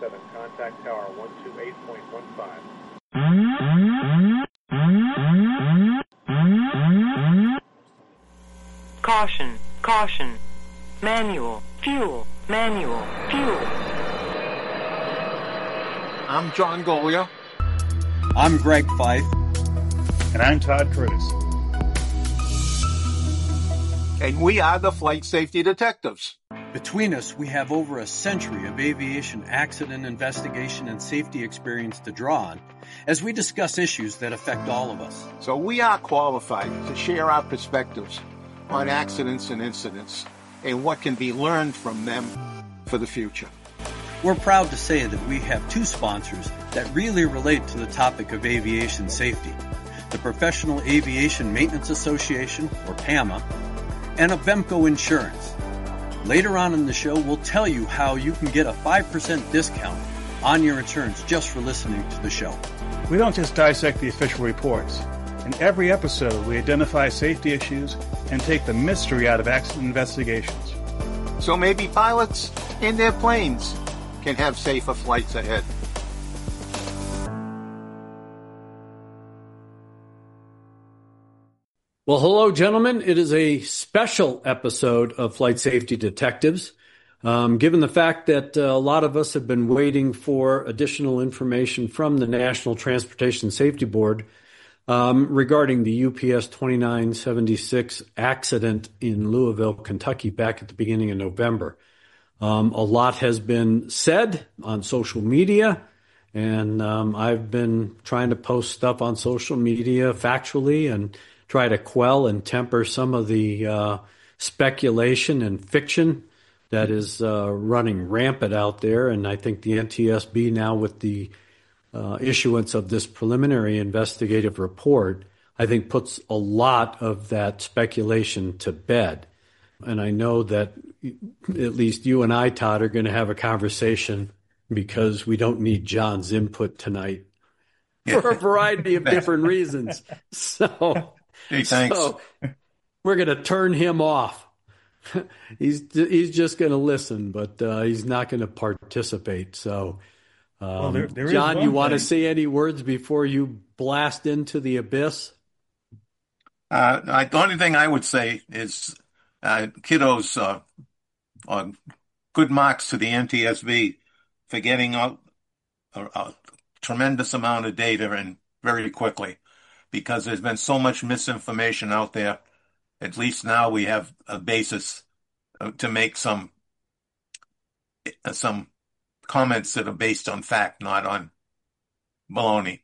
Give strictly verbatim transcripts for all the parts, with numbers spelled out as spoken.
seven, contact tower one two eight point one five. Caution, caution. Manual, fuel, manual, fuel. I'm John Golia. I'm Greg Fife. And I'm Todd Curtis. And we are the Flight Safety Detectives. Between us, we have over a century of aviation accident investigation and safety experience to draw on as we discuss issues that affect all of us. So we are qualified to share our perspectives on accidents and incidents and what can be learned from them for the future. We're proud to say that we have two sponsors that really relate to the topic of aviation safety: the Professional Aviation Maintenance Association, or PAMA, and Avemco Insurance. Later on in the show, we'll tell you how you can get a five percent discount on your insurance just for listening to the show. We don't just dissect the official reports. In every episode, we identify safety issues and take the mystery out of accident investigations. So maybe pilots and their planes can have safer flights ahead. Well, hello, gentlemen. It is a special episode of Flight Safety Detectives. Um, given the fact that uh, a lot of us have been waiting for additional information from the National Transportation Safety Board um, regarding the U P S twenty-nine seventy-six accident in Louisville, Kentucky, back at the beginning of November. Um, a lot has been said on social media, and um, I've been trying to post stuff on social media factually and try to quell and temper some of the uh, speculation and fiction that is uh, running rampant out there. And I think the N T S B now, with the uh, issuance of this preliminary investigative report, I think puts a lot of that speculation to bed. And I know that at least you and I, Todd, are going to have a conversation because we don't need John's input tonight for a variety of different reasons. So, hey, thanks. So we're going to turn him off. he's he's just going to listen, but uh, he's not going to participate. So, um, well, there, there John, you want to say any words before you blast into the abyss? Uh, I, the only thing I would say is, uh, kiddos, uh, uh, good marks to the N T S B for getting out a, a tremendous amount of data and very quickly, because there's been so much misinformation out there. At least now we have a basis to make some some comments that are based on fact, not on baloney.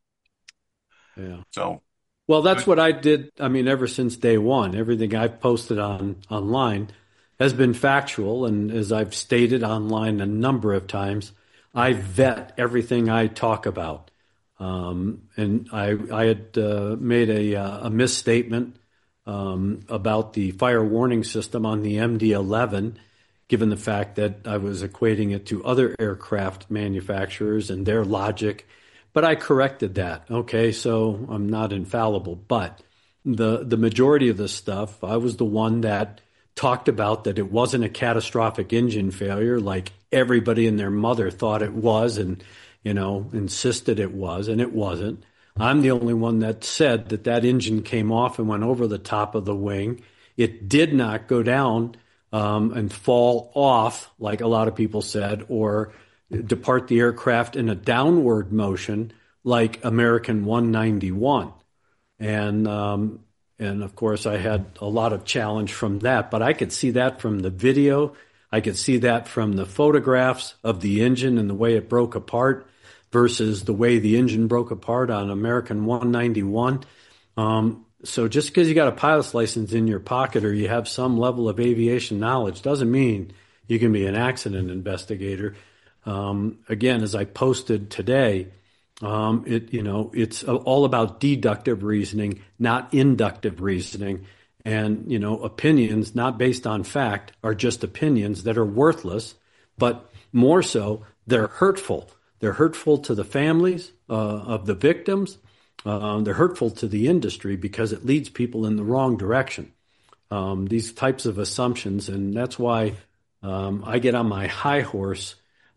Yeah. So, well, that's what I did. I mean, ever since day one, everything I've posted on online has been factual, and as I've stated online a number of times, I vet everything I talk about. Um, and I, I had uh, made a, uh, a misstatement um, about the fire warning system on the M D eleven, given the fact that I was equating it to other aircraft manufacturers and their logic. But I corrected that. Okay, so I'm not infallible. But the the majority of the stuff, I was the one that talked about that it wasn't a catastrophic engine failure like everybody and their mother thought it was and, you know, insisted it was, and it wasn't. I'm the only one that said that that engine came off and went over the top of the wing. It did not go down um, and fall off, like a lot of people said, or depart the aircraft in a downward motion like American one ninety-one. And, um, and of course, I had a lot of challenge from that, but I could see that from the video. I could see that from the photographs of the engine and the way it broke apart versus the way the engine broke apart on American one ninety-one. Um, so just because you got a pilot's license in your pocket or you have some level of aviation knowledge doesn't mean you can be an accident investigator. Um, again, as I posted today, um, it you know it's all about deductive reasoning, not inductive reasoning. And, you know, opinions not based on fact are just opinions that are worthless, but more so, they're hurtful. They're hurtful to the families uh, of the victims. Uh, they're hurtful to the industry because it leads people in the wrong direction. Um, these types of assumptions, and that's why um, I get on my high horse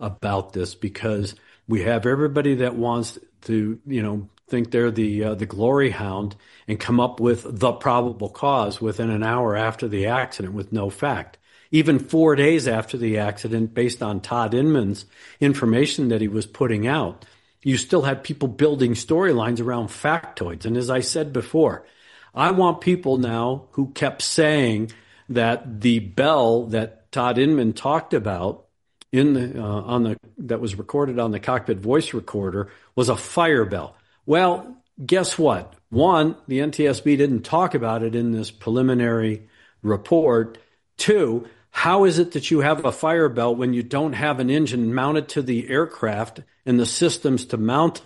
about this, because we have everybody that wants to, you know, think they're the uh, the glory hound and come up with the probable cause within an hour after the accident with no fact. Even four days after the accident, based on Todd Inman's information that he was putting out, you still had people building storylines around factoids. And as I said before, I want people now who kept saying that the bell that Todd Inman talked about in the uh, on the that was recorded on the cockpit voice recorder was a fire bell. Well, guess what? One, the N T S B didn't talk about it in this preliminary report. Two, how is it that you have a fire bell when you don't have an engine mounted to the aircraft and the systems to mount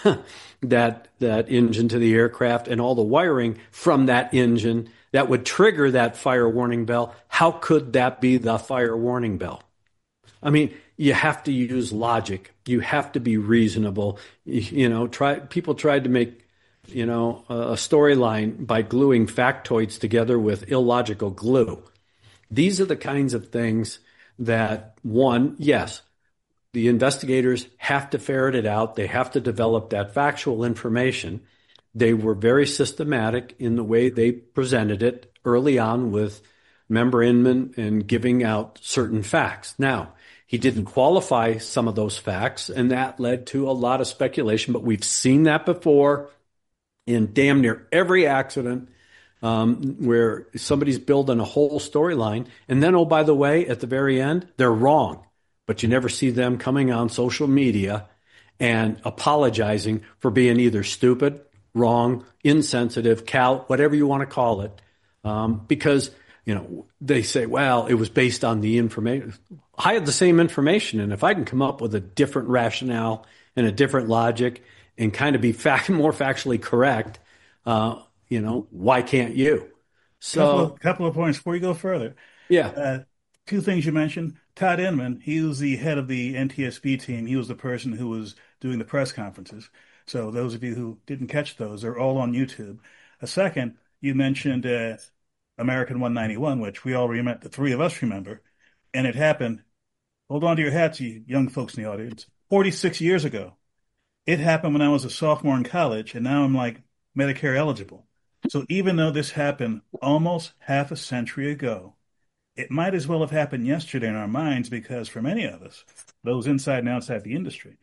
that that engine to the aircraft and all the wiring from that engine that would trigger that fire warning bell? How could that be the fire warning bell? I mean, you have to use logic. You have to be reasonable. You, you know, try people tried to make, you know, a storyline by gluing factoids together with illogical glue. These are the kinds of things that, one, yes, the investigators have to ferret it out. They have to develop that factual information. They were very systematic in the way they presented it early on with Member Inman and giving out certain facts. Now, he didn't qualify some of those facts, and that led to a lot of speculation, but we've seen that before in damn near every accident. Um, where somebody's building a whole storyline, and then, oh, by the way, at the very end, they're wrong. But you never see them coming on social media and apologizing for being either stupid, wrong, insensitive, cal, whatever you want to call it, um, because, you know, they say, well, it was based on the information. I had the same information, and if I can come up with a different rationale and a different logic and kind of be fact, more factually correct, uh, you know, why can't you? So, couple of, couple of points before you go further. Yeah. Uh, two things you mentioned. Todd Inman, he was the head of the N T S B team. He was the person who was doing the press conferences. So those of you who didn't catch those, they're all on YouTube. A second, you mentioned uh, American one ninety-one, which we all remember, the three of us remember, and it happened, hold on to your hats, you young folks in the audience, forty-six years ago. It happened when I was a sophomore in college, and now I'm like Medicare eligible. So even though this happened almost half a century ago, it might as well have happened yesterday in our minds, because for many of us, those inside and outside the industry,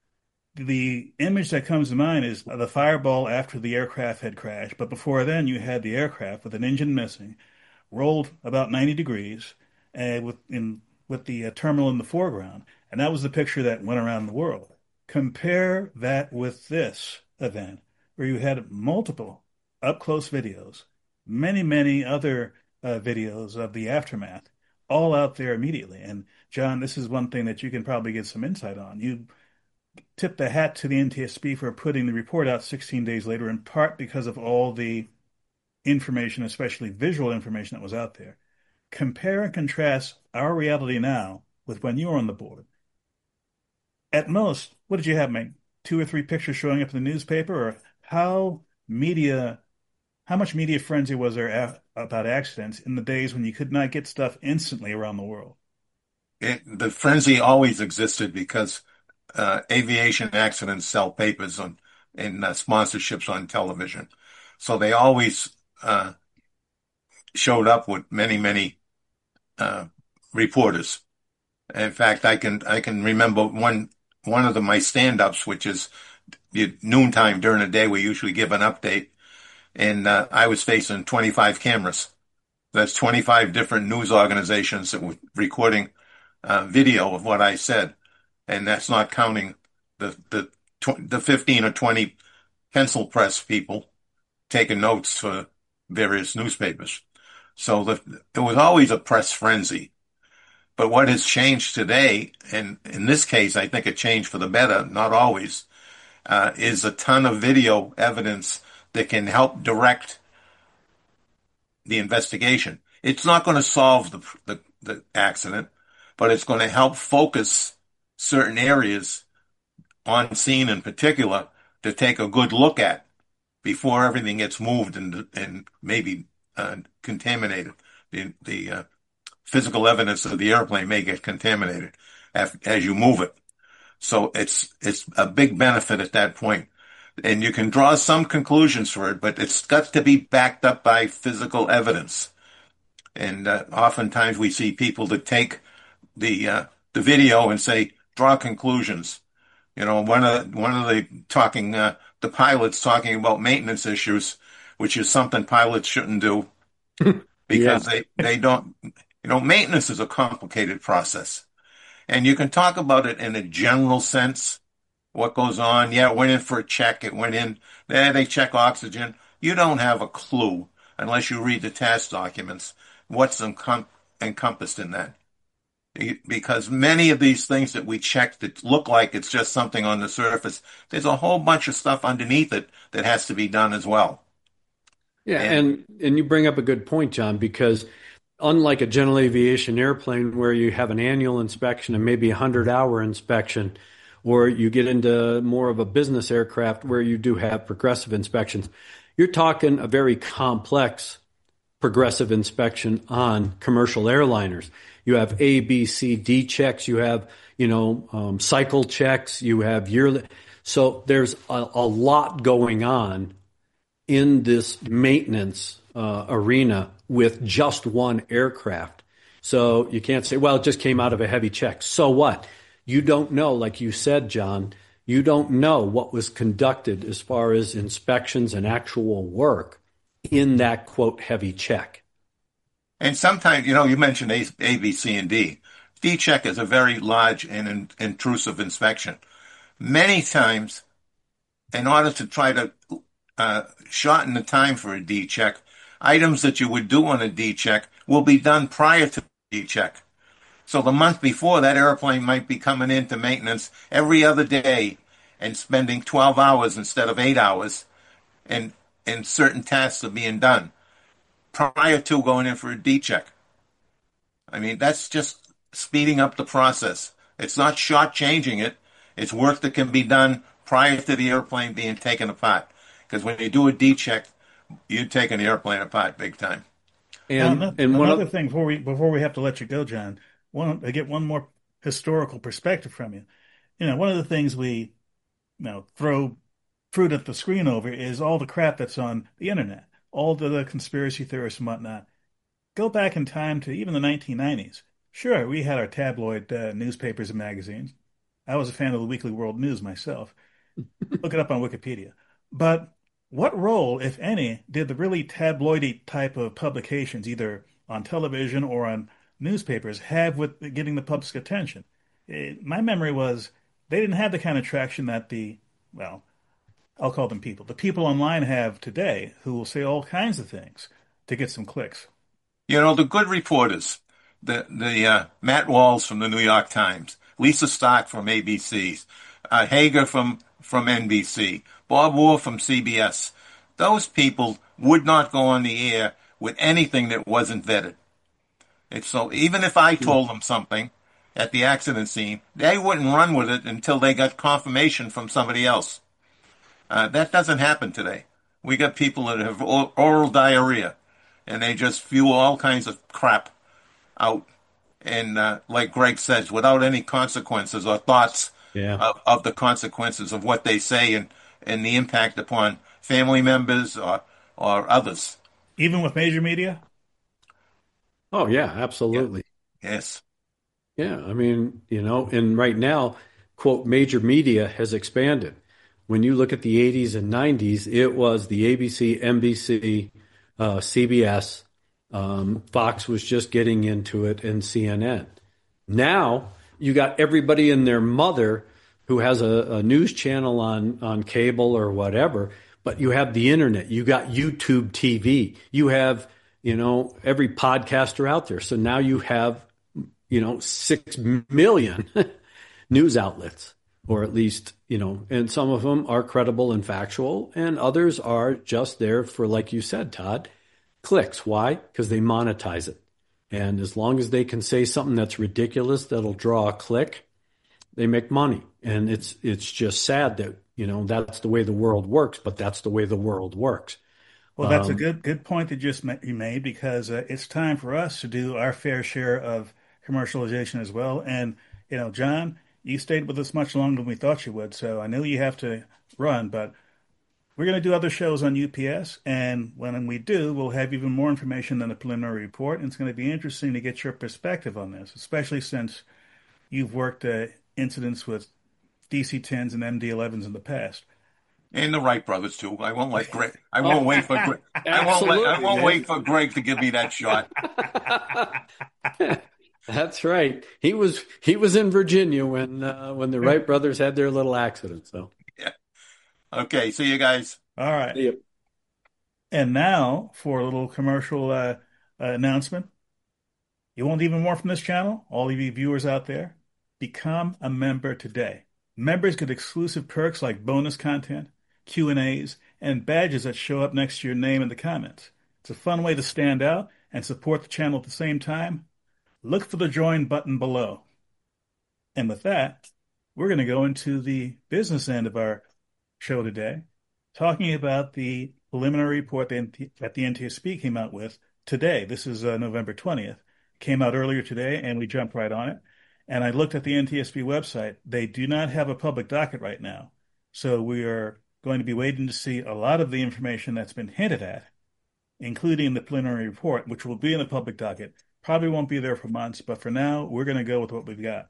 the image that comes to mind is the fireball after the aircraft had crashed. But before then, you had the aircraft with an engine missing, rolled about ninety degrees, and with in with the uh, terminal in the foreground. And that was the picture that went around the world. Compare that with this event, where you had multiple up-close videos, many, many other uh, videos of the aftermath, all out there immediately. And, John, this is one thing that you can probably get some insight on. You tip the hat to the N T S B for putting the report out sixteen days later, in part because of all the information, especially visual information that was out there. Compare and contrast our reality now with when you were on the board. At most, what did you have, mate? Two or three pictures showing up in the newspaper? Or how media... How much media frenzy was there af- about accidents in the days when you could not get stuff instantly around the world? It, the frenzy always existed because uh, aviation accidents sell papers on and uh, sponsorships on television. So they always uh, showed up with many, many uh, reporters. In fact, I can I can remember one one of the, my stand-ups, which is the noontime during the day. We usually give an update. And uh, I was facing twenty-five cameras. That's twenty-five different news organizations that were recording uh, video of what I said. And that's not counting the the tw- the fifteen or twenty pencil press people taking notes for various newspapers. So the, there was always a press frenzy. But what has changed today, and in this case, I think it changed for the better, not always, uh, is a ton of video evidence that can help direct the investigation. It's not going to solve the, the, the accident, but it's going to help focus certain areas on scene in particular to take a good look at before everything gets moved and, and maybe uh, contaminated. The, the uh, physical evidence of the airplane may get contaminated as, as you move it. So it's it's a big benefit at that point. And you can draw some conclusions for it, but it's got to be backed up by physical evidence. And uh, oftentimes we see people that take the uh, the video and say, draw conclusions. You know, one of one of the talking uh, the pilots talking about maintenance issues, which is something pilots shouldn't do because yeah. they they don't. You know, maintenance is a complicated process, and you can talk about it in a general sense. What goes on? Yeah, it went in for a check. It went in. There, they check oxygen. You don't have a clue unless you read the task documents what's encom- encompassed in that. Because many of these things that we check that look like it's just something on the surface, there's a whole bunch of stuff underneath it that has to be done as well. Yeah, and and, and you bring up a good point, John, because unlike a general aviation airplane where you have an annual inspection and maybe a hundred-hour inspection, or you get into more of a business aircraft where you do have progressive inspections, you're talking a very complex progressive inspection on commercial airliners. You have A, B, C, D checks. You have, you know, um, cycle checks. You have yearly. So there's a, a lot going on in this maintenance uh, arena with just one aircraft. So you can't say, well, it just came out of a heavy check. So what? You don't know, like you said, John, you don't know what was conducted as far as inspections and actual work in that, quote, heavy check. And sometimes, you know, you mentioned A, A B, C, and D. D check is a very large and in, intrusive inspection. Many times, in order to try to uh, shorten the time for a D check, items that you would do on a D check will be done prior to D check. So the month before, that airplane might be coming into maintenance every other day and spending twelve hours instead of eight hours, and, and certain tasks are being done prior to going in for a D check. I mean, that's just speeding up the process. It's not shortchanging it. It's work that can be done prior to the airplane being taken apart. Because when you do a D check, you're taking the airplane apart big time. And, uh, and one other thing before we before we have to let you go, John, one I get one more historical perspective from you. You know, one of the things we, you know, throw fruit at the screen over is all the crap that's on the internet, all the, the conspiracy theorists and whatnot. Go back in time to even the nineteen nineties. Sure, we had our tabloid uh, newspapers and magazines. I was a fan of the Weekly World News myself. Look it up on Wikipedia. But what role, if any, did the really tabloidy type of publications, either on television or on newspapers, have with getting the public's attention? It, my memory was they didn't have the kind of traction that the, well, I'll call them people, the people online have today who will say all kinds of things to get some clicks. You know, the good reporters, the, the uh, Matt Walls from the New York Times, Lisa Stark from A B C, uh, Hager from, from N B C, Bob Wool from C B S. Those people would not go on the air with anything that wasn't vetted. And so even if I told them something at the accident scene, they wouldn't run with it until they got confirmation from somebody else. Uh, that doesn't happen today. We got people that have oral diarrhea, and they just spew all kinds of crap out. And uh, like Greg says, without any consequences or thoughts yeah. of, of the consequences of what they say and, and the impact upon family members or or others. Even with major media? Oh, yeah, absolutely. Yeah. Yes. Yeah, I mean, you know, and right now, quote, major media has expanded. When you look at the eighties and nineties, it was the A B C, N B C, uh, C B S, um, Fox was just getting into it, and C N N. Now, you got everybody and their mother who has a, a news channel on, on cable or whatever, but you have the internet. You got YouTube T V. You have, you know, every podcaster out there. So now you have, you know, six million news outlets, or at least, you know, and some of them are credible and factual, and others are just there for, like you said, Todd, clicks. Why? Because they monetize it. And as long as they can say something that's ridiculous that'll draw a click, they make money. And it's it's just sad that, you know, that's the way the world works, but that's the way the world works. Well, that's a Um, good good point that just ma- you made because uh, it's time for us to do our fair share of commercialization as well. And you know, John, you stayed with us much longer than we thought you would, so I know you have to run, but we're going to do other shows on U P S, and when we do, we'll have even more information than the preliminary report, and it's going to be interesting to get your perspective on this, especially since you've worked uh, incidents with D C tens and M D elevens in the past. And the Wright brothers too. I won't let Greg. I Oh, won't wait for Greg. I won't let, I absolutely, won't man. wait for Greg to give me that shot. That's right. He was he was in Virginia when uh, when the Wright brothers had their little accident. So Yeah. Okay. See you guys. All right. Yep. And now for a little commercial uh, uh, announcement. You want even more from this channel? All of you viewers out there, become a member today. Members get exclusive perks like bonus content, Q and A's, and badges that show up next to your name in the comments. It's a fun way to stand out and support the channel at the same time. Look for the join button below. And with that, we're going to go into the business end of our show today, talking about the preliminary report that the N T S B came out with today. This is uh, November twentieth. Came out earlier today, and we jumped right on it. And I looked at the N T S B website. They do not have a public docket right now. So we are going to be waiting to see a lot of the information that's been hinted at, including the preliminary report, which will be in the public docket. Probably won't be there for months, but for now, we're going to go with what we've got.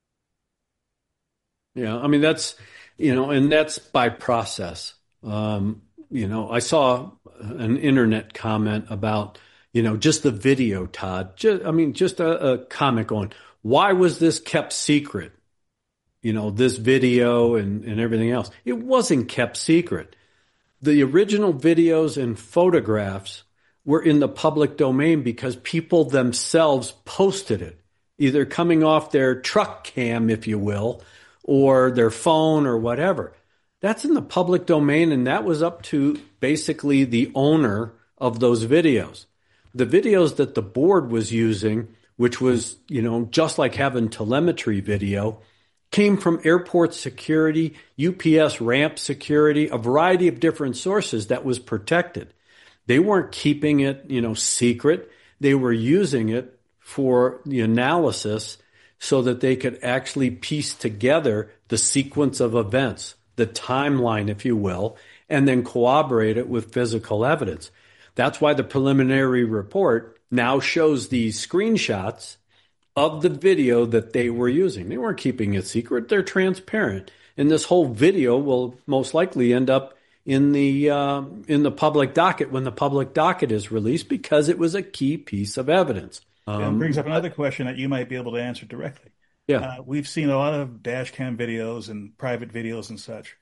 Yeah, I mean that's you know, and that's by process. Um, you know, I saw an internet comment about you know just the video, Todd. Just, I mean, just a, a comment going, why was this kept secret? You know, this video and and everything else. It wasn't kept secret. The original videos and photographs were in the public domain because people themselves posted it, either coming off their truck cam, if you will, or their phone or whatever. That's in the public domain, and that was up to basically the owner of those videos. The videos that the board was using, which was, you know, just like having telemetry video, came from airport security, U P S ramp security, a variety of different sources that was protected. They weren't keeping it, you know, secret. They were using it for the analysis so that they could actually piece together the sequence of events, the timeline, if you will, and then corroborate it with physical evidence. That's why the preliminary report now shows these screenshots of the video that they were using. They weren't keeping it secret. They're transparent. And this whole video will most likely end up in the uh, in the public docket when the public docket is released because it was a key piece of evidence. Um, it brings up another question that you might be able to answer directly. Yeah. Uh, we've seen a lot of dash cam videos and private videos and such.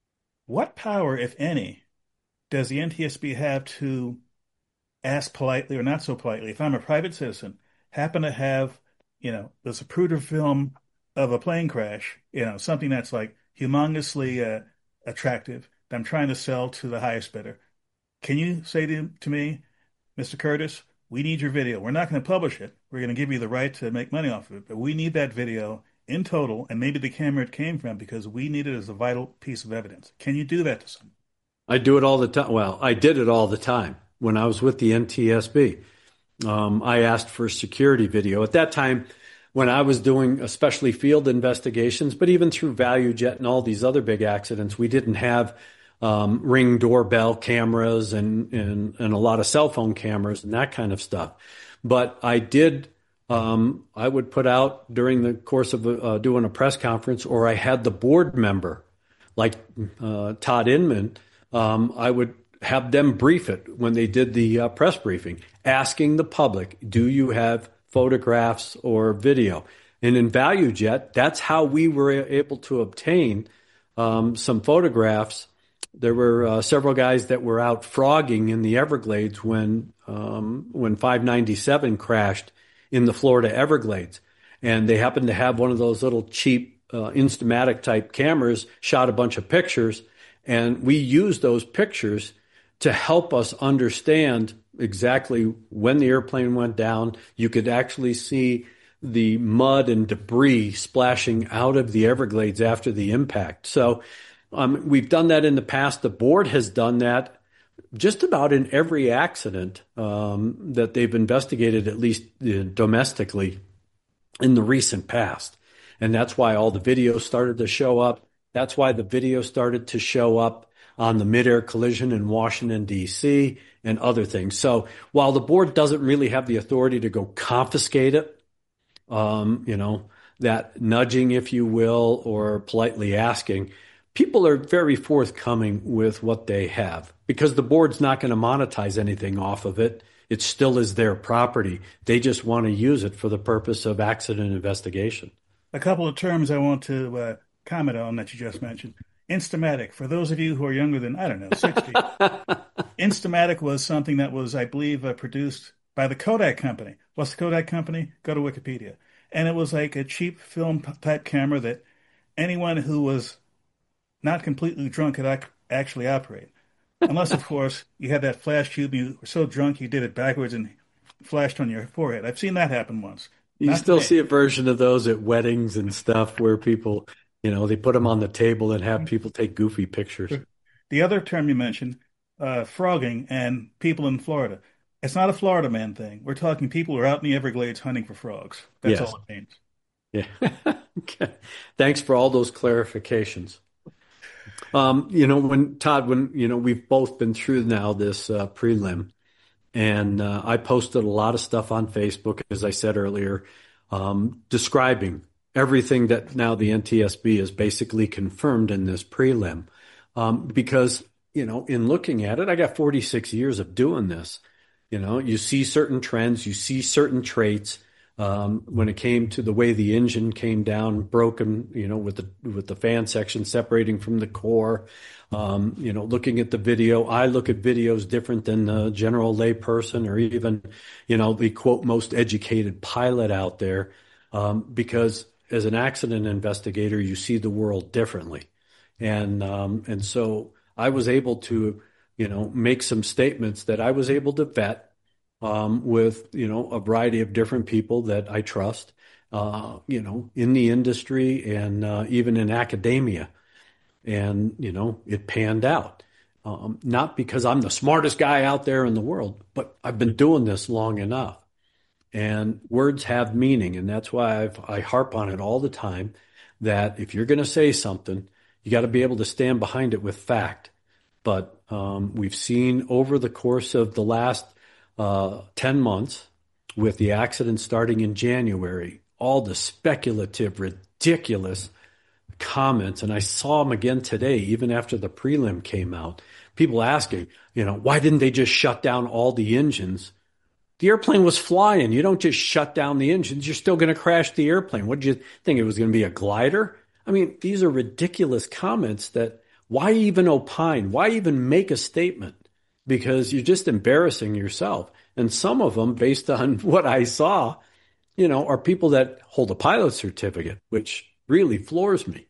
What power, if any, does the N T S B have to ask politely or not so politely? If I'm a private citizen, happen to have, you know, the Zapruder film of a plane crash, you know, something that's like humongously uh, attractive that I'm trying to sell to the highest bidder. Can you say to, to me, Mister Curtis, we need your video. We're not going to publish it. We're going to give you the right to make money off of it, but we need that video in total and maybe the camera it came from because we need it as a vital piece of evidence. Can you do that to someone? I do it all the time. Well, I did it all the time when I was with the N T S B. Um, I asked for security video. At that time, when I was doing especially field investigations, but even through ValueJet and all these other big accidents, we didn't have um, Ring doorbell cameras and, and, and a lot of cell phone cameras and that kind of stuff. But I did, um, I would put out during the course of uh, doing a press conference, or I had the board member, like uh, Todd Inman, um, I would have them brief it when they did the uh, press briefing, asking the public, do you have photographs or video? And in ValueJet, that's how we were able to obtain um, some photographs. There were uh, several guys that were out frogging in the Everglades when um, when five ninety-seven crashed in the Florida Everglades. And they happened to have one of those little cheap uh, Instamatic type cameras, shot a bunch of pictures, and we used those pictures to help us understand exactly when the airplane went down. You could actually see the mud and debris splashing out of the Everglades after the impact. So um, we've done that in the past. The board has done that just about in every accident um, that they've investigated, at least uh, domestically, in the recent past. And that's why all the videos started to show up. That's why the video started to show up on the midair collision in Washington, D C, and other things. So while the board doesn't really have the authority to go confiscate it, um, you know, that nudging, if you will, or politely asking, people are very forthcoming with what they have because the board's not going to monetize anything off of it. It still is their property. They just want to use it for the purpose of accident investigation. A couple of terms I want to uh, comment on that you just mentioned. Instamatic. For those of you who are younger than, I don't know, sixty, Instamatic was something that was, I believe, uh, produced by the Kodak company. What's the Kodak company? Go to Wikipedia. And it was like a cheap film type camera that anyone who was not completely drunk could ac- actually operate. Unless, of course, you had that flash tube, you were so drunk you did it backwards and flashed on your forehead. I've seen that happen once. You Not still today. see a version of those at weddings and stuff where people, you know, they put them on the table and have people take goofy pictures. The other term you mentioned, uh, frogging and people in Florida. It's not a Florida man thing. We're talking people who are out in the Everglades hunting for frogs. That's Yes. all it means. Yeah. Okay. Thanks for all those clarifications. Um, you know, when Todd, when, you know, we've both been through now this uh, prelim, and uh, I posted a lot of stuff on Facebook, as I said earlier, um, describing everything that now the N T S B is basically confirmed in this prelim. Um, because, you know, in looking at it, I got forty-six years of doing this. You know, you see certain trends, you see certain traits. Um, when it came to the way the engine came down, broken, you know, with the with the fan section separating from the core, um, you know, looking at the video, I look at videos different than the general layperson or even, you know, the quote most educated pilot out there, um, because as an accident investigator, you see the world differently, and um, and so I was able to, you know, make some statements that I was able to vet. Um, with, you know, a variety of different people that I trust, uh, you know, in the industry and uh, even in academia. And, you know, it panned out. Um, not because I'm the smartest guy out there in the world, but I've been doing this long enough. And words have meaning. And that's why I've, I harp on it all the time, that if you're going to say something, you got to be able to stand behind it with fact. But um, we've seen over the course of the last Uh, ten months, with the accident starting in January, all the speculative, ridiculous comments, and I saw them again today, even after the prelim came out, people asking, you know, why didn't they just shut down all the engines? The airplane was flying. You don't just shut down the engines. You're still going to crash the airplane. What did you think? It was going to be a glider? I mean, these are ridiculous comments that why even opine? Why even make a statement? Because you're just embarrassing yourself. And some of them, based on what I saw, you know, are people that hold a pilot certificate, which really floors me.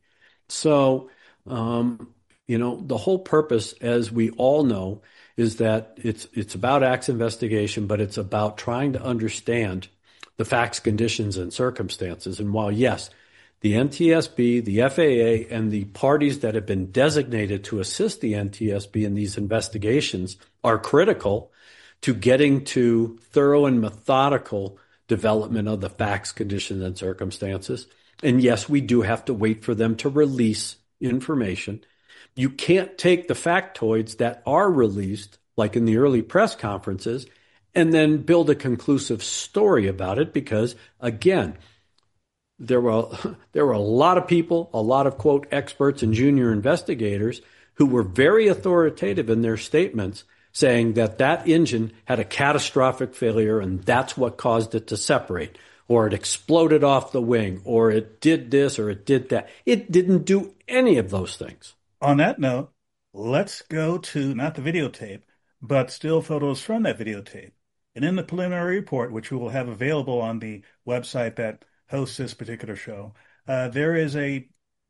So, um, you know, the whole purpose, as we all know, is that it's it's about acts investigation, but it's about trying to understand the facts, conditions, and circumstances. And while, yes, the N T S B, the F A A, and the parties that have been designated to assist the N T S B in these investigations are critical to getting to thorough and methodical development of the facts, conditions, and circumstances. And yes, we do have to wait for them to release information. You can't take the factoids that are released, like in the early press conferences, and then build a conclusive story about it because, again, There were there were a lot of people, a lot of, quote, experts and junior investigators who were very authoritative in their statements saying that that engine had a catastrophic failure and that's what caused it to separate, or it exploded off the wing, or it did this, or it did that. It didn't do any of those things. On that note, let's go to not the videotape, but still photos from that videotape. And in the preliminary report, which we will have available on the website that hosts this particular show, uh, there is a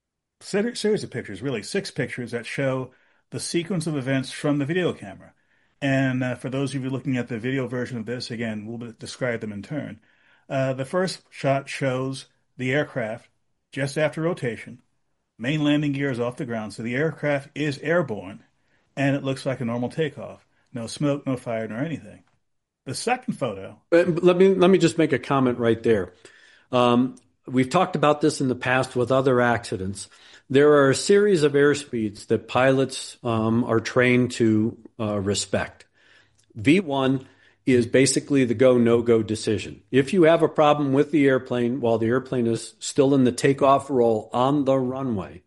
series of pictures, really six pictures that show the sequence of events from the video camera. And uh, for those of you looking at the video version of this, again, we'll describe them in turn. Uh, the first shot shows the aircraft just after rotation. Main landing gear is off the ground, so the aircraft is airborne, and it looks like a normal takeoff. No smoke, no fire, nor anything. The second photo. Let me let me just make a comment right there. Um, we've talked about this in the past with other accidents. There are a series of airspeeds that pilots um, are trained to uh, respect. V one is basically the go, no-go decision. If you have a problem with the airplane while the airplane is still in the takeoff roll on the runway,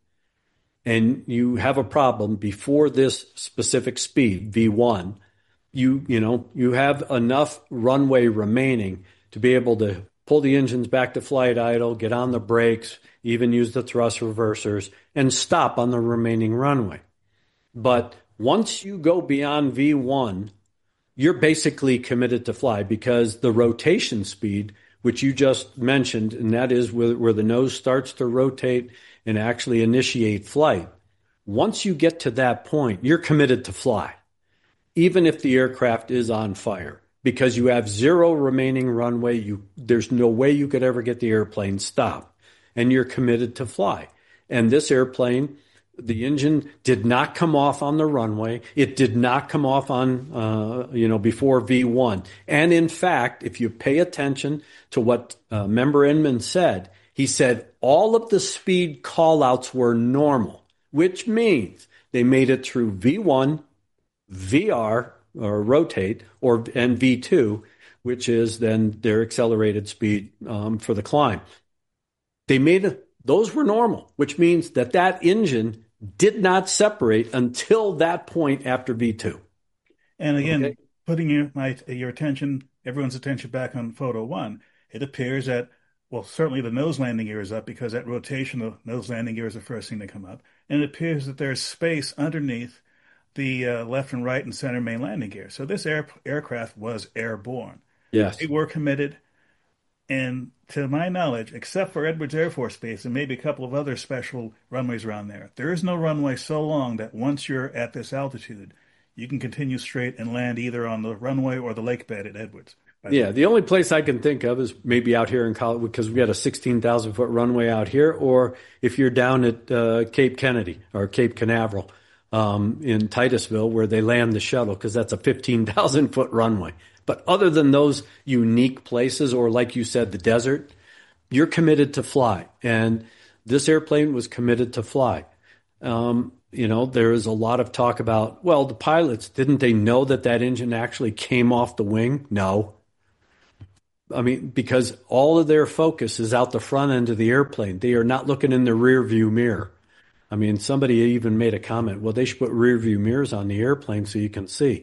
and you have a problem before this specific speed, V one, you you know, you have enough runway remaining to be able to pull the engines back to flight idle, get on the brakes, even use the thrust reversers, and stop on the remaining runway. But once you go beyond V one, you're basically committed to fly, because the rotation speed, which you just mentioned, and that is where, where the nose starts to rotate and actually initiate flight. Once you get to that point, you're committed to fly, even if the aircraft is on fire, because you have zero remaining runway. You, there's no way you could ever get the airplane stopped, and you're committed to fly. And this airplane, the engine did not come off on the runway. It did not come off on, uh, you know, before V one. And in fact, if you pay attention to what uh, Member Inman said, he said all of the speed callouts were normal, which means they made it through V one, V R, or rotate, or and V two, which is then their accelerated speed um, for the climb. They made it, those were normal, which means that that engine did not separate until that point after V two. And again, Okay. putting your my your attention, everyone's attention back on photo one, it appears that, well, certainly the nose landing gear is up, because at rotation, the nose landing gear is the first thing to come up. And it appears that there's space underneath the uh, left and right and center main landing gear. So this air, aircraft was airborne. Yes. They were committed. And to my knowledge, except for Edwards Air Force Base and maybe a couple of other special runways around there, there is no runway so long that once you're at this altitude, you can continue straight and land either on the runway or the lake bed at Edwards. Yeah, the only place I can think of is maybe out here in Colorado, because we got a sixteen thousand foot runway out here, or if you're down at uh, Cape Kennedy or Cape Canaveral um, in Titusville, where they land the shuttle, because that's a fifteen thousand foot runway. But other than those unique places, or like you said, the desert, you're committed to fly. And this airplane was committed to fly. Um, you know, there is a lot of talk about, well, the pilots, didn't they know that that engine actually came off the wing? No. I mean, because all of their focus is out the front end of the airplane. They are not looking in the rear view mirror. I mean, somebody even made a comment, well, they should put rear view mirrors on the airplane so you can see.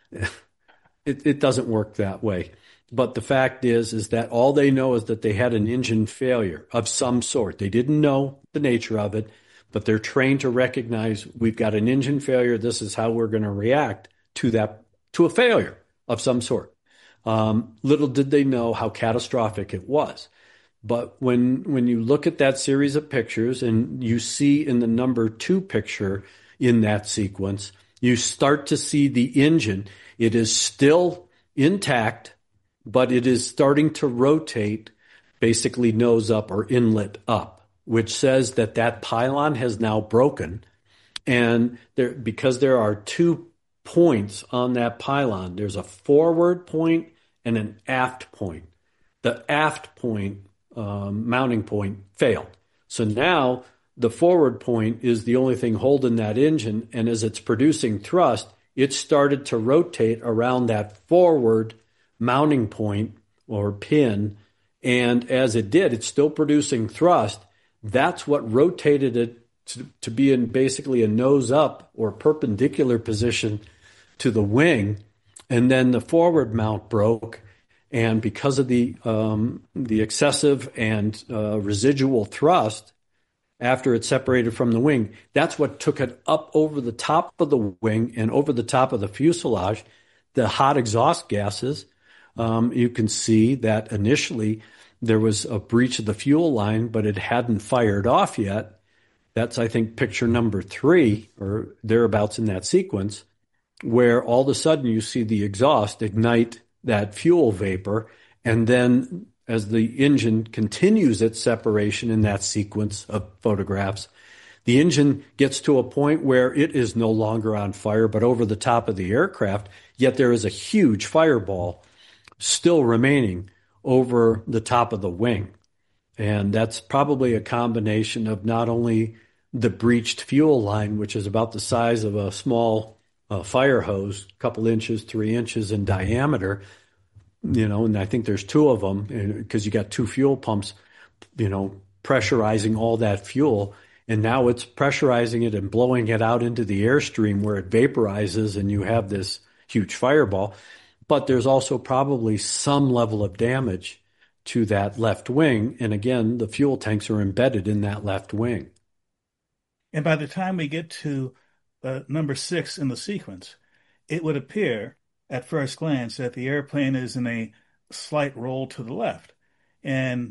It, it doesn't work that way. But the fact is, is that all they know is that they had an engine failure of some sort. They didn't know the nature of it, but they're trained to recognize we've got an engine failure. This is how we're going to react to that, to a failure of some sort. Um, little did they know how catastrophic it was. But when when you look at that series of pictures and you see in the number two picture in that sequence, you start to see the engine. It is still intact, but it is starting to rotate, basically nose up or inlet up, which says that that pylon has now broken. And there, because there are two points on that pylon, there's a forward point and an aft point. The aft point, um, mounting point, failed. So now the forward point is the only thing holding that engine, and as it's producing thrust, it started to rotate around that forward mounting point or pin, and as it did, it's still producing thrust. That's what rotated it to, to be in basically a nose up or perpendicular position to the wing, and then the forward mount broke, and because of the um, the excessive and uh, residual thrust, after it separated from the wing, that's what took it up over the top of the wing and over the top of the fuselage. The hot exhaust gases, um, you can see that initially there was a breach of the fuel line, but it hadn't fired off yet. That's, I think, picture number three or thereabouts in that sequence, where all of a sudden you see the exhaust ignite that fuel vapor, and then as the engine continues its separation in that sequence of photographs, The engine gets to a point where it is no longer on fire, but over the top of the aircraft, yet there is a huge fireball still remaining over the top of the wing. And that's probably a combination of not only the breached fuel line, which is about the size of a small uh, fire hose, a couple inches, three inches in diameter, you know, and I think there's two of them because you got two fuel pumps, you know, pressurizing all that fuel. And now it's pressurizing it and blowing it out into the airstream where it vaporizes and you have this huge fireball. But there's also probably some level of damage to that left wing. And again, the fuel tanks are embedded in that left wing. And by the time we get to uh, number six in the sequence, it would appear at first glance that the airplane is in a slight roll to the left. And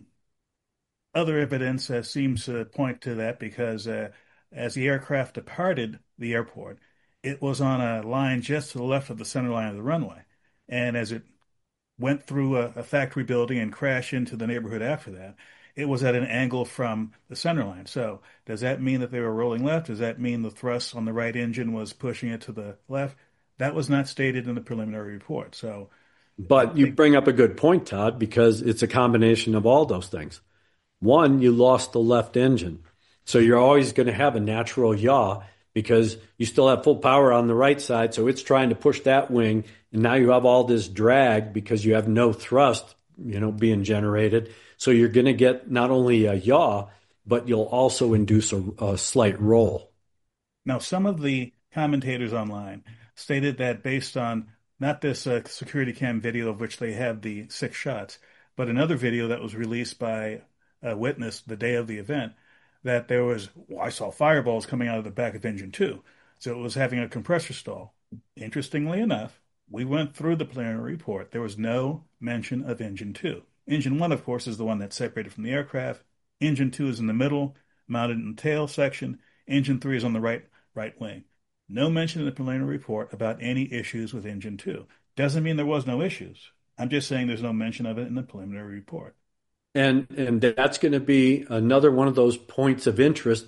other evidence uh, seems to point to that because uh, as the aircraft departed the airport, it was on a line just to the left of the center line of the runway. And as it went through a, a factory building and crashed into the neighborhood after that, it was at an angle from the center line. So does that mean that they were rolling left? Does that mean the thrust on the right engine was pushing it to the left? That was not stated in the preliminary report. So, but you bring up a good point, Todd, because it's a combination of all those things. One, you lost the left engine. So you're always going to have a natural yaw because you still have full power on the right side. So it's trying to push that wing. And now you have all this drag because you have no thrust, you know, being generated. So you're going to get not only a yaw, but you'll also induce a, a slight roll. Now, some of the commentators online stated that based on not this uh, security cam video of which they have the six shots, but another video that was released by a witness the day of the event, that there was, well, I saw fireballs coming out of the back of engine two. So it was having a compressor stall. Interestingly enough, we went through the preliminary report. There was no mention of engine two. Engine one, of course, is the one that's separated from the aircraft. Engine two is in the middle, mounted in the tail section. Engine three is on the right right wing. No mention in the preliminary report about any issues with engine two. Doesn't mean there was no issues. I'm just saying there's no mention of it in the preliminary report. And and that's going to be another one of those points of interest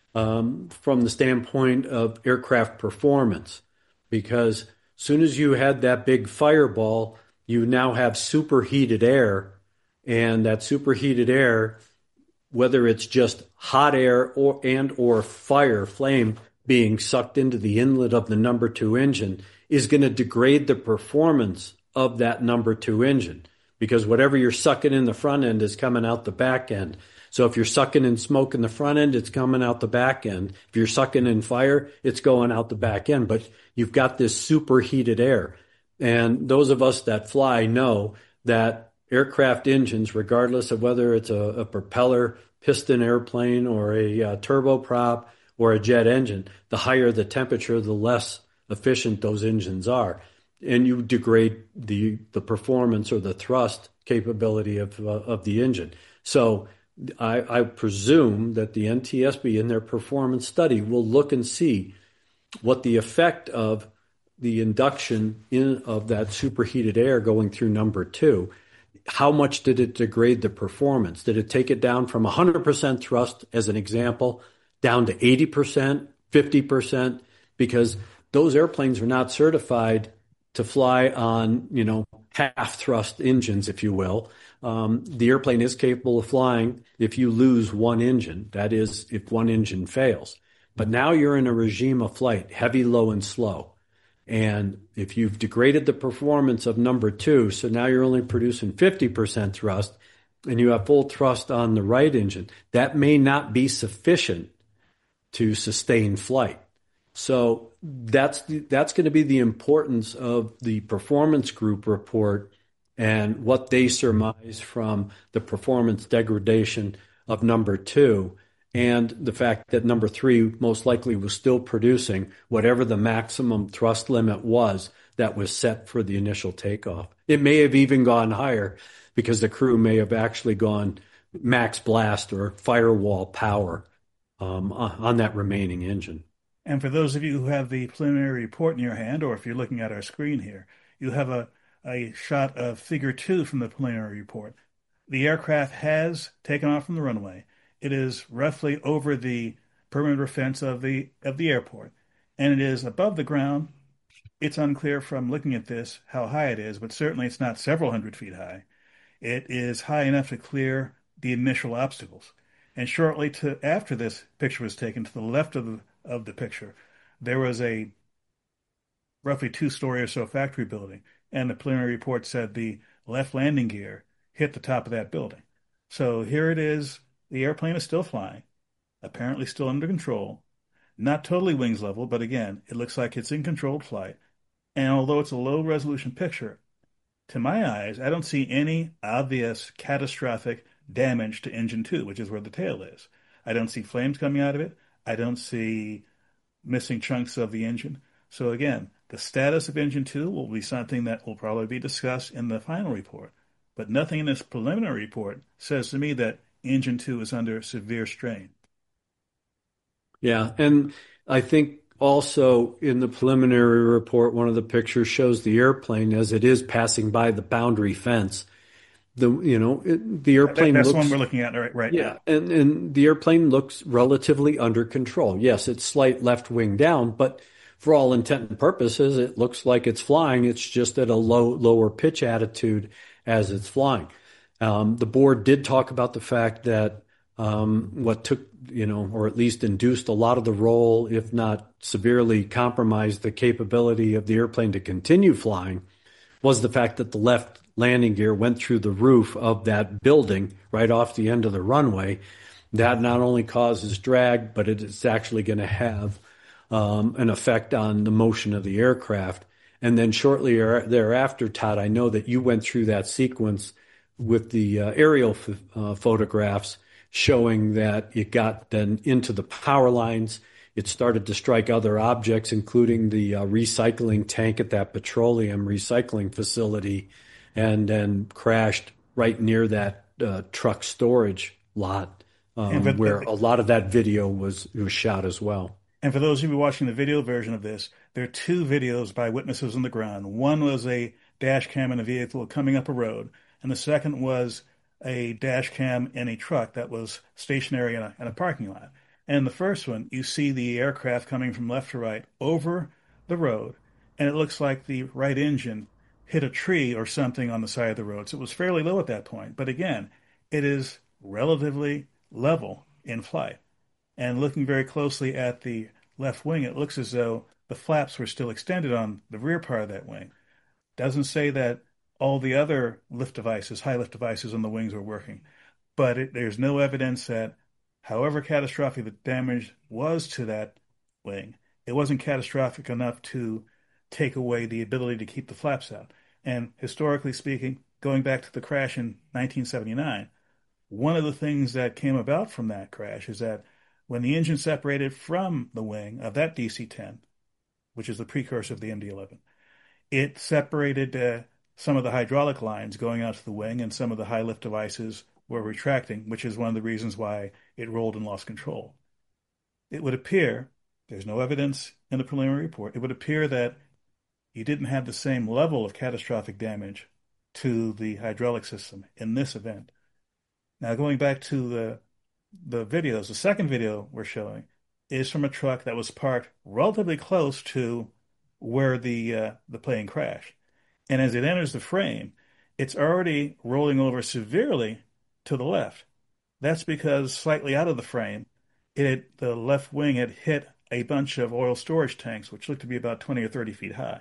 um, from the standpoint of aircraft performance, because as soon as you had that big fireball, you now have superheated air, and that superheated air, whether it's just hot air or and or fire, flame being sucked into the inlet of the number two engine, is going to degrade the performance of that number two engine. Because whatever you're sucking in the front end is coming out the back end. So if you're sucking in smoke in the front end, it's coming out the back end. If you're sucking in fire, it's going out the back end. But you've got this superheated air. And those of us that fly know that aircraft engines, regardless of whether it's a, a propeller piston airplane or a, a turboprop or a jet engine, the higher the temperature, the less efficient those engines are. And you degrade the the performance or the thrust capability of uh, of the engine. So I, I presume that the N T S B in their performance study will look and see what the effect of the induction in of that superheated air going through number two. How much did it degrade the performance? Did it take it down from one hundred percent thrust, as an example, down to eighty percent, fifty percent? Because those airplanes are not certified to fly on, you know, half thrust engines, if you will. Um, the airplane is capable of flying if you lose one engine. That is, if one engine fails. But now you're in a regime of flight, heavy, low, and slow. And if you've degraded the performance of number two, so now you're only producing fifty percent thrust, and you have full thrust on the right engine, that may not be sufficient to sustain flight. So that's the, that's going to be the importance of the performance group report and what they surmise from the performance degradation of number two, and the fact that number three most likely was still producing whatever the maximum thrust limit was that was set for the initial takeoff. It may have even gone higher because the crew may have actually gone max blast or firewall power um, on that remaining engine. And for those of you who have the preliminary report in your hand, or if you're looking at our screen here, you have a, a shot of figure two from the preliminary report. The aircraft has taken off from the runway. It is roughly over the perimeter fence of the of the airport, and it is above the ground. It's unclear from looking at this how high it is, but certainly it's not several hundred feet high. It is high enough to clear the initial obstacles. And shortly to after this picture was taken, to the left of the of the picture, there was a roughly two-story or so factory building, and the preliminary report said the left landing gear hit the top of that building. So here it is. The airplane is still flying, apparently still under control, not totally wings level, but again, it looks like it's in controlled flight. And although it's a low-resolution picture, to my eyes, I don't see any obvious catastrophic damage to engine two, which is where the tail is. I don't see flames coming out of it. I don't see missing chunks of the engine. So again, the status of engine two will be something that will probably be discussed in the final report. But nothing in this preliminary report says to me that engine two is under severe strain. Yeah, and I think also in the preliminary report, one of the pictures shows the airplane as it is passing by the boundary fence. The you know it, the airplane That's looks, the one we're looking at right, right yeah, now. and and the airplane looks relatively under control. Yes, it's slight left wing down, but for all intent and purposes, it looks like it's flying. It's just at a low lower pitch attitude as it's flying. Um, the board did talk about the fact that um, what took you know, or at least induced a lot of the roll, if not severely compromised the capability of the airplane to continue flying, was the fact that the left landing gear went through the roof of that building right off the end of the runway. That not only causes drag, but it is actually going to have um, an effect on the motion of the aircraft. And then shortly thereafter, Todd, I know that you went through that sequence with the uh, aerial f- uh, photographs showing that it got then into the power lines. It started to strike other objects, including the uh, recycling tank at that petroleum recycling facility, and then crashed right near that uh, truck storage lot, um, but, where but, a lot of that video was, was shot as well. And for those of you watching the video version of this, there are two videos by witnesses on the ground. One was a dash cam in a vehicle coming up a road, and the second was a dash cam in a truck that was stationary in a, in a parking lot. And in the first one, you see the aircraft coming from left to right over the road, and it looks like the right engine hit a tree or something on the side of the road. So it was fairly low at that point. But again, it is relatively level in flight. And looking very closely at the left wing, it looks as though the flaps were still extended on the rear part of that wing. Doesn't say that all the other lift devices, high lift devices on the wings were working. But it, there's no evidence that however catastrophic the damage was to that wing, it wasn't catastrophic enough to take away the ability to keep the flaps out. And historically speaking, going back to the crash in nineteen seventy-nine, one of the things that came about from that crash is that when the engine separated from the wing of that D C ten, which is the precursor of the M D eleven, it separated uh, some of the hydraulic lines going out to the wing, and some of the high lift devices were retracting, which is one of the reasons why it rolled and lost control. It would appear, there's no evidence in the preliminary report, it would appear that you didn't have the same level of catastrophic damage to the hydraulic system in this event. Now, going back to the the videos, the second video we're showing is from a truck that was parked relatively close to where the uh, the plane crashed. And as it enters the frame, it's already rolling over severely to the left. That's because slightly out of the frame, it had, the left wing had hit a bunch of oil storage tanks, which looked to be about twenty or thirty feet high.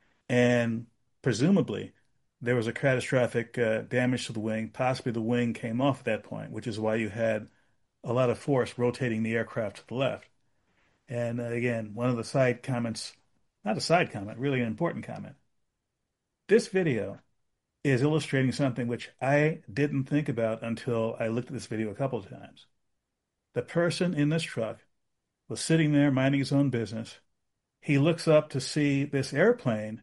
And presumably, there was a catastrophic uh, damage to the wing. Possibly the wing came off at that point, which is why you had a lot of force rotating the aircraft to the left. And uh, again, one of the side comments, not a side comment, really an important comment. This video is illustrating something which I didn't think about until I looked at this video a couple of times. The person in this truck was sitting there minding his own business. He looks up to see this airplane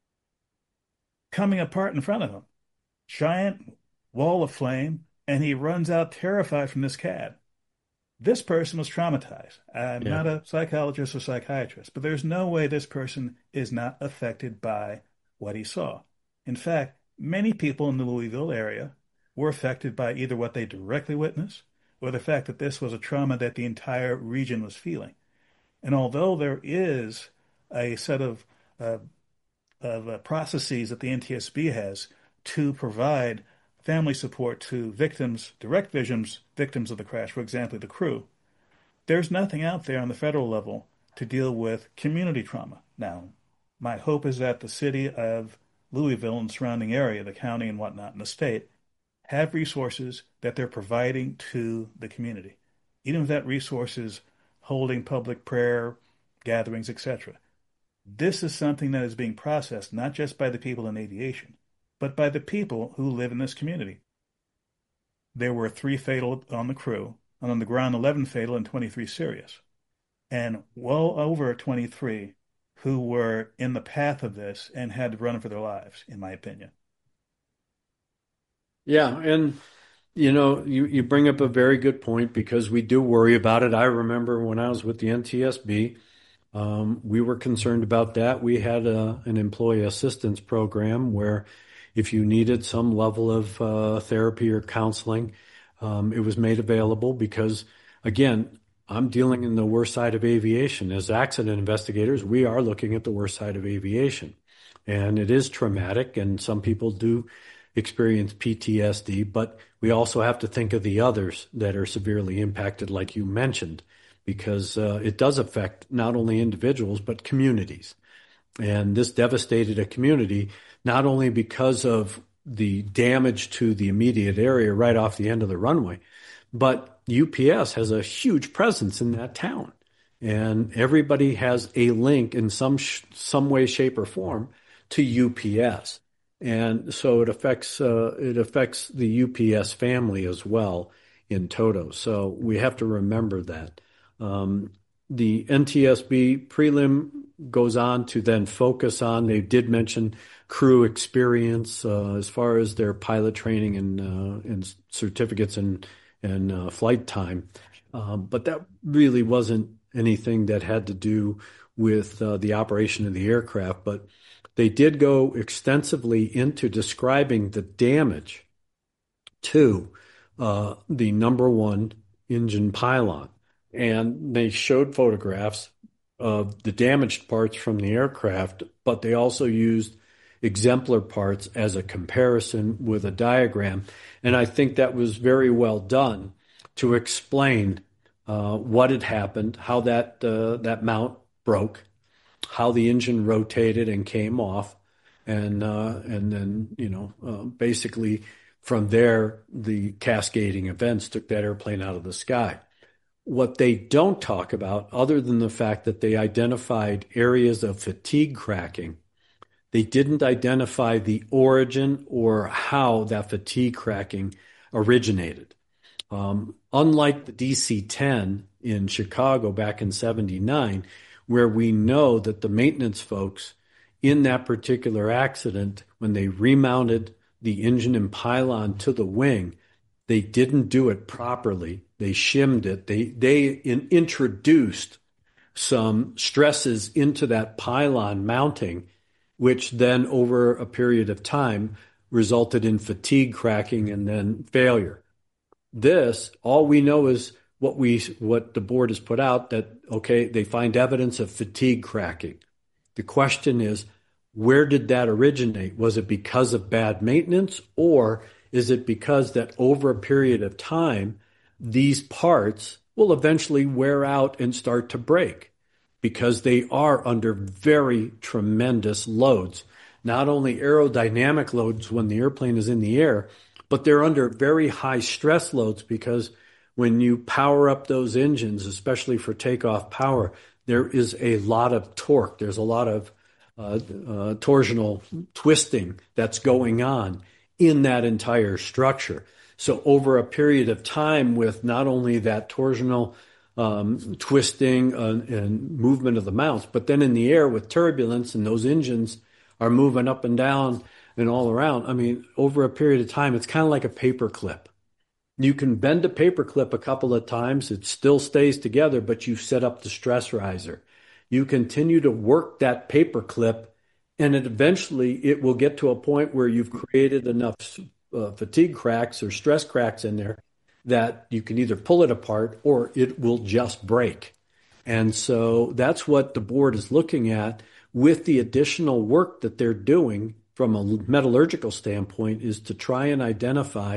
coming apart in front of him. Giant wall of flame, and he runs out terrified from this cab. This person was traumatized. I'm yeah. not a psychologist or psychiatrist, but there's no way this person is not affected by what he saw. In fact, many people in the Louisville area were affected by either what they directly witnessed or the fact that this was a trauma that the entire region was feeling. And although there is a set of uh, of uh, processes that the N T S B has to provide family support to victims, direct victims, victims of the crash, for example, the crew, there's nothing out there on the federal level to deal with community trauma. Now, my hope is that the city of Louisville and surrounding area, the county and whatnot, and the state, have resources that they're providing to the community. Even if that resource is holding public prayer gatherings, et cetera. This is something that is being processed not just by the people in aviation, but by the people who live in this community. There were three fatal on the crew, and on the ground, eleven fatal and twenty-three serious. And well over twenty-three who were in the path of this and had to run for their lives, in my opinion. Yeah, and you know, you, you bring up a very good point because we do worry about it. I remember when I was with the N T S B, um, we were concerned about that. We had a, an employee assistance program where if you needed some level of uh, therapy or counseling, um, it was made available because, again, I'm dealing in the worst side of aviation. As accident investigators, we are looking at the worst side of aviation. And it is traumatic, and some people do experience P T S D, but we also have to think of the others that are severely impacted, like you mentioned, because uh, it does affect not only individuals, but communities. And this devastated a community, not only because of the damage to the immediate area right off the end of the runway, but U P S has a huge presence in that town. And everybody has a link in some sh- some way, shape, or form to U P S. And so it affects uh, it affects the U P S family as well in toto. So we have to remember that. Um, the N T S B prelim goes on to then focus on, they did mention crew experience uh, as far as their pilot training and, uh, and certificates and, and uh, flight time. Um, but that really wasn't anything that had to do with uh, the operation of the aircraft. But they did go extensively into describing the damage to uh, the number one engine pylon. And they showed photographs of the damaged parts from the aircraft, but they also used exemplar parts as a comparison with a diagram. And I think that was very well done to explain uh, what had happened, how that uh, that mount broke, how the engine rotated and came off, and uh, and then, you know, uh, basically from there, the cascading events took that airplane out of the sky. What they don't talk about, other than the fact that they identified areas of fatigue cracking, they didn't identify the origin or how that fatigue cracking originated. Um, unlike the D C ten in Chicago back in seventy-nine, where we know that the maintenance folks in that particular accident, when they remounted the engine and pylon to the wing, they didn't do it properly. They shimmed it. They they in, introduced some stresses into that pylon mounting, which then over a period of time resulted in fatigue cracking and then failure. This, all we know is what we what the board has put out, that, okay, they find evidence of fatigue cracking. The question is, where did that originate? Was it because of bad maintenance, or is it because that over a period of time, these parts will eventually wear out and start to break because they are under very tremendous loads, not only aerodynamic loads when the airplane is in the air, but they're under very high stress loads because when you power up those engines, especially for takeoff power, there is a lot of torque. There's a lot of uh, uh, torsional twisting that's going on in that entire structure. So over a period of time, with not only that torsional um, twisting uh, and movement of the mounts, but then in the air with turbulence, and those engines are moving up and down and all around. I mean, over a period of time, it's kind of like a paper clip. You can bend a paper clip a couple of times, it still stays together, but you've set up the stress riser. You continue to work that paper clip, and it eventually it will get to a point where you've created enough uh, fatigue cracks or stress cracks in there that you can either pull it apart or it will just break. And so that's what the board is looking at with the additional work that they're doing from a metallurgical standpoint, is to try and identify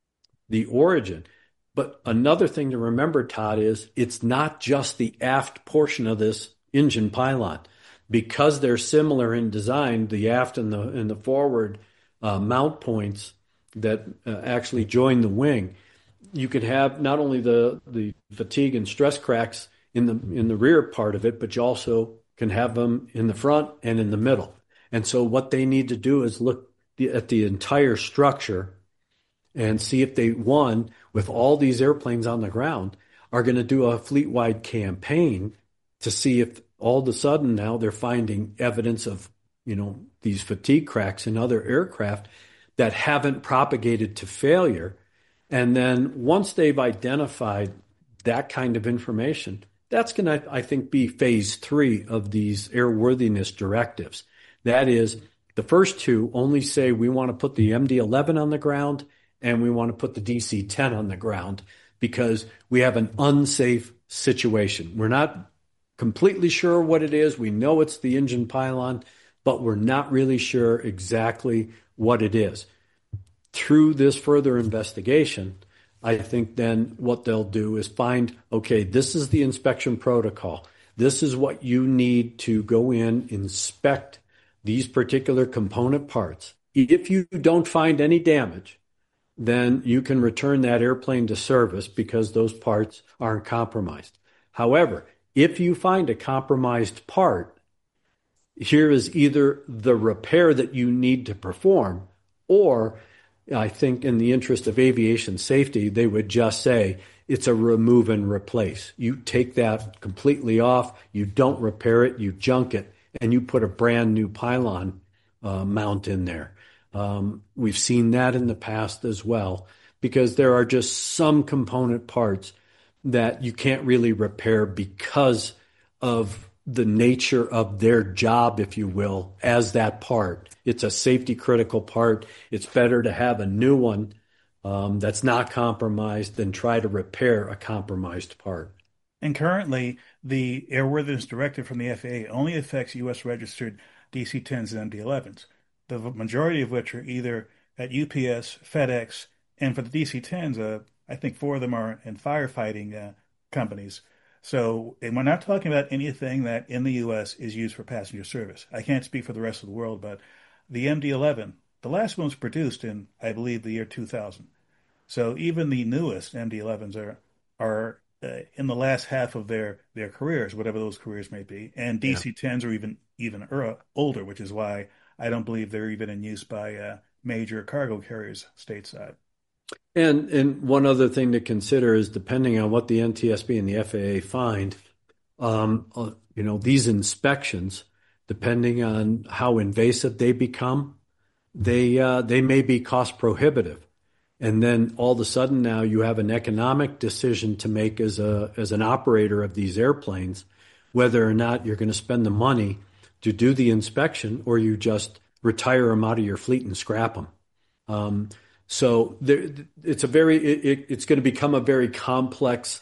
the origin. But another thing to remember, Todd, is it's not just the aft portion of this engine pylon. Because they're similar in design, the aft and the, and the forward uh, mount points that uh, actually join the wing, you could have not only the, the fatigue and stress cracks in the in the rear part of it, but you also can have them in the front and in the middle. And so what they need to do is look at the entire structure and see if they, one, with all these airplanes on the ground, are going to do a fleet-wide campaign to see if all of a sudden now they're finding evidence of, you know, these fatigue cracks in other aircraft that haven't propagated to failure. And then once they've identified that kind of information, that's going to, I think, be phase three of these airworthiness directives. That is, the first two only say we want to put the M D eleven on the ground and we want to put the D C ten on the ground because we have an unsafe situation. We're not completely sure what it is. We know it's the engine pylon, but we're not really sure exactly what it is. Through this further investigation, I think then what they'll do is find, okay, this is the inspection protocol. This is what you need to go in, inspect these particular component parts. If you don't find any damage, then you can return that airplane to service because those parts aren't compromised. However, if you find a compromised part, here is either the repair that you need to perform, or I think in the interest of aviation safety, they would just say it's a remove and replace. You take that completely off, you don't repair it, you junk it, and you put a brand new pylon uh, mount in there. Um, we've seen that in the past as well, because there are just some component parts that you can't really repair because of the nature of their job, if you will, as that part. It's a safety critical part. It's better to have a new one um, that's not compromised than try to repair a compromised part. And currently, the airworthiness directive from the F A A only affects U S registered D C tens and M D elevens, the majority of which are either at U P S, FedEx, and for the D C tens, uh, I think four of them are in firefighting uh, companies. So, and we're not talking about anything that in the U S is used for passenger service. I can't speak for the rest of the world, but the M D eleven, the last one was produced in, I believe, the year two thousand. So even the newest M D elevens are are uh, in the last half of their, their careers, whatever those careers may be. And D C tens are even even er, older, which is why I don't believe they're even in use by uh, major cargo carriers stateside. And and one other thing to consider is, depending on what the N T S B and the F A A find, um, uh, you know, these inspections, depending on how invasive they become, they uh, they may be cost prohibitive. And then all of a sudden now you have an economic decision to make as a as an operator of these airplanes, whether or not you're going to spend the money to do the inspection or you just retire them out of your fleet and scrap them. Um, so there, it's a very it, it's going to become a very complex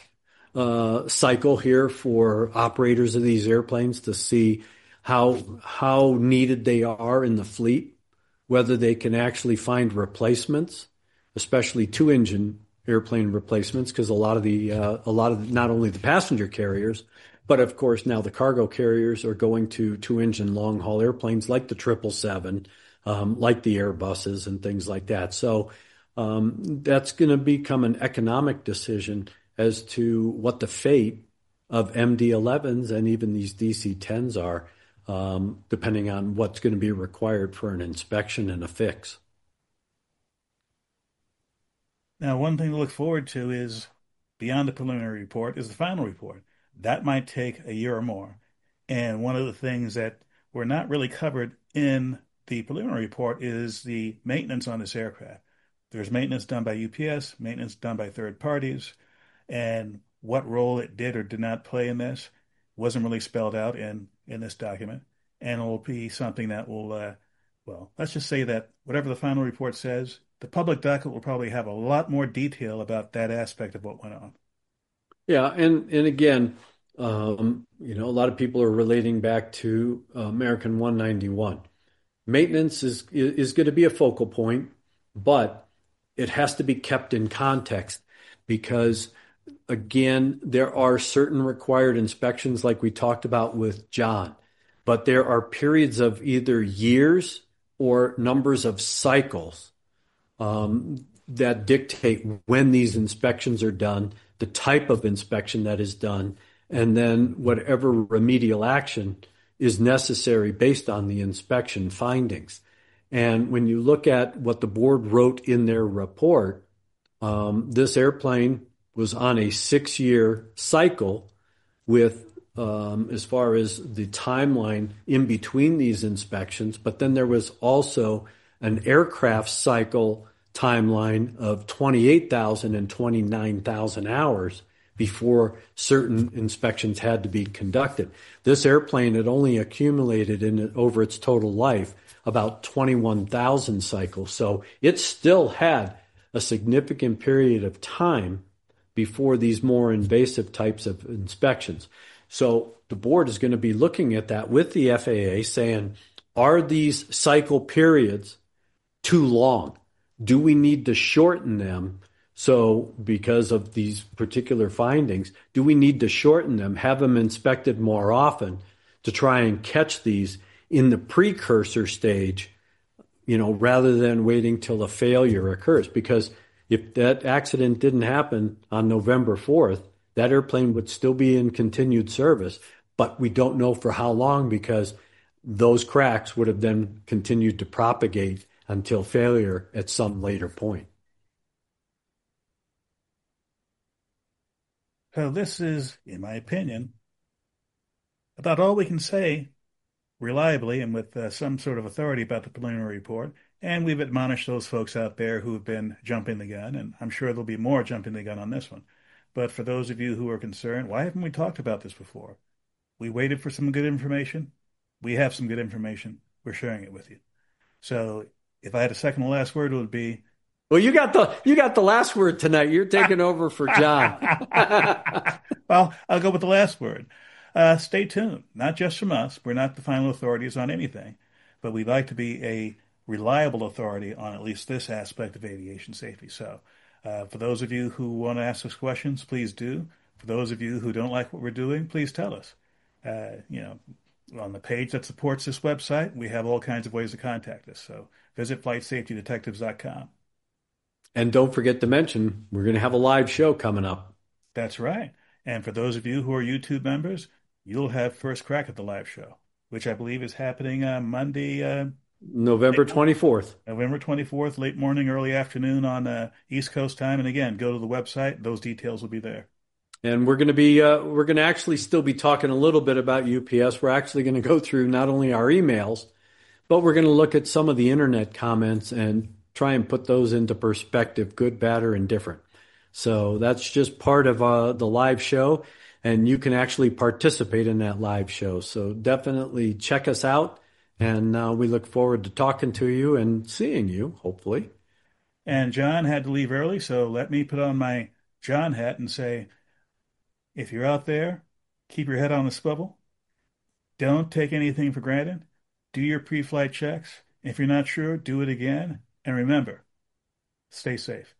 uh, cycle here for operators of these airplanes to see how how needed they are in the fleet, whether they can actually find replacements, especially two-engine airplane replacements, because a lot of the uh, a lot of not only the passenger carriers, but of course now the cargo carriers are going to two-engine long-haul airplanes like the triple seven, um, like the Airbuses and things like that. So um, that's going to become an economic decision as to what the fate of M D elevens and even these D C tens are, um, depending on what's going to be required for an inspection and a fix. Now, one thing to look forward to is, beyond the preliminary report, is the final report. That might take a year or more. And one of the things that were not really covered in the preliminary report is the maintenance on this aircraft. There's maintenance done by U P S, maintenance done by third parties, and what role it did or did not play in this wasn't really spelled out in, in this document. And it will be something that will, uh, well, let's just say that whatever the final report says, the public docket will probably have a lot more detail about that aspect of what went on. Yeah, and, and again, um, you know, a lot of people are relating back to uh, American one ninety-one. Maintenance is is going to be a focal point, but it has to be kept in context because, again, there are certain required inspections like we talked about with John, but there are periods of either years or numbers of cycles um, that dictate when these inspections are done, the type of inspection that is done, and then whatever remedial action is necessary based on the inspection findings. And when you look at what the board wrote in their report, um, this airplane was on a six-year cycle with, um, as far as the timeline in between these inspections, but then there was also an aircraft cycle timeline of twenty-eight thousand and twenty-nine thousand hours before certain inspections had to be conducted. This airplane had only accumulated in over its total life about twenty-one thousand cycles. So it still had a significant period of time before these more invasive types of inspections. So the board is going to be looking at that with the F A A saying, are these cycle periods too long? Do we need to shorten them? So because of these particular findings, do we need to shorten them, have them inspected more often to try and catch these in the precursor stage, you know, rather than waiting till a failure occurs? Because if that accident didn't happen on November fourth, that airplane would still be in continued service, but we don't know for how long because those cracks would have then continued to propagate until failure at some later point. So this is, in my opinion, about all we can say reliably and with uh, some sort of authority about the preliminary report. And we've admonished those folks out there who have been jumping the gun, and I'm sure there'll be more jumping the gun on this one. But for those of you who are concerned, why haven't we talked about this before? We waited for some good information. We have some good information. We're sharing it with you. So if I had a second to last word, it would be, well, you got the you got the last word tonight. You're taking over for John. Well, I'll go with the last word. Uh, stay tuned. Not just from us. We're not the final authorities on anything, but we'd like to be a reliable authority on at least this aspect of aviation safety. So uh, for those of you who want to ask us questions, please do. For those of you who don't like what we're doing, please tell us. Uh, you know, on the page that supports this website, we have all kinds of ways to contact us. So visit flight safety detectives dot com. And don't forget to mention, we're going to have a live show coming up. That's right. And for those of you who are YouTube members, you'll have first crack at the live show, which I believe is happening uh, Monday, uh, November twenty-fourth. November twenty-fourth, late morning, early afternoon on uh, East Coast time. And again, go to the website. Those details will be there. And we're going to be, uh, we're going to actually still be talking a little bit about U P S. We're actually going to go through not only our emails, but we're going to look at some of the internet comments and try and put those into perspective, good, bad, or indifferent. So that's just part of uh, the live show, and you can actually participate in that live show. So definitely check us out, and uh, we look forward to talking to you and seeing you, hopefully. And John had to leave early, so let me put on my John hat and say, if you're out there, keep your head on the swivel. Don't take anything for granted. Do your pre-flight checks. If you're not sure, do it again. And remember, stay safe.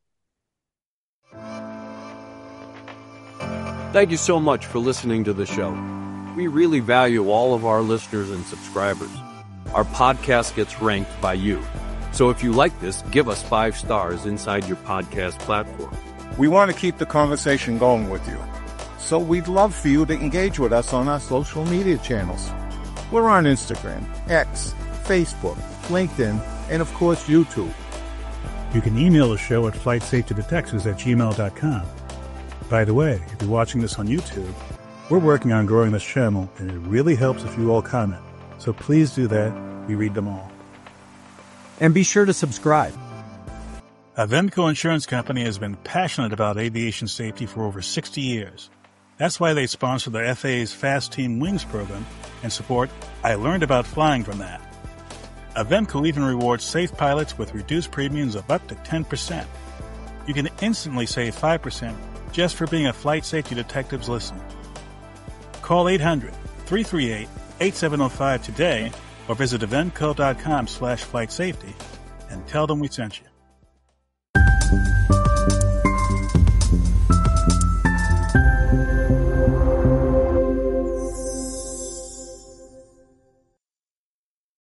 Thank you so much for listening to the show. We really value all of our listeners and subscribers. Our podcast gets ranked by you. So if you like this, give us five stars inside your podcast platform. We want to keep the conversation going with you, so we'd love for you to engage with us on our social media channels. We're on Instagram, X, Facebook, LinkedIn, and of course YouTube. You can email the show at flight safety detectives at gmail dot com. By the way, if you're watching this on YouTube, we're working on growing this channel, and it really helps if you all comment. So please do that. We read them all. And be sure to subscribe. Avemco Insurance Company has been passionate about aviation safety for over sixty years. That's why they sponsor the F A A's Fast Team Wings program and support I Learned About Flying from that. Avemco even rewards safe pilots with reduced premiums of up to ten percent. You can instantly save five percent just for being a Flight Safety Detectives listener. Call eight hundred, three three eight, eight seven zero five today or visit avemco dot com slash flight safety and tell them we sent you.